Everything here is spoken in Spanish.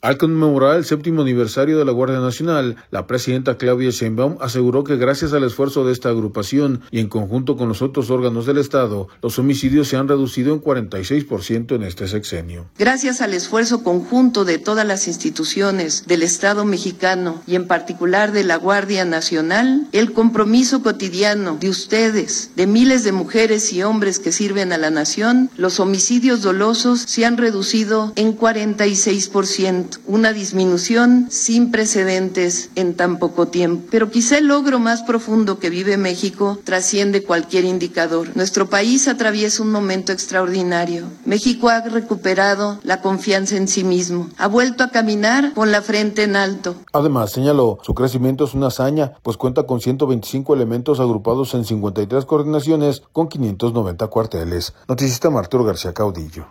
Al conmemorar el 7º aniversario de la Guardia Nacional, la presidenta Claudia Sheinbaum aseguró que gracias al esfuerzo de esta agrupación y en conjunto con los otros órganos del Estado, los homicidios se han reducido en 46% en este sexenio. Gracias al esfuerzo conjunto de todas las instituciones del Estado mexicano y en particular de la Guardia Nacional, el compromiso cotidiano de ustedes, de miles de mujeres y hombres que sirven a la nación, los homicidios dolosos se han reducido en 46%. Una disminución sin precedentes en tan poco tiempo. Pero quizá el logro más profundo que vive México trasciende cualquier indicador. Nuestro país atraviesa un momento extraordinario. México ha recuperado la confianza en sí mismo. Ha vuelto a caminar con la frente en alto. Además, señaló, su crecimiento es una hazaña, pues cuenta con 125 elementos agrupados en 53 coordinaciones con 590 cuarteles. Noticista Arturo García Caudillo.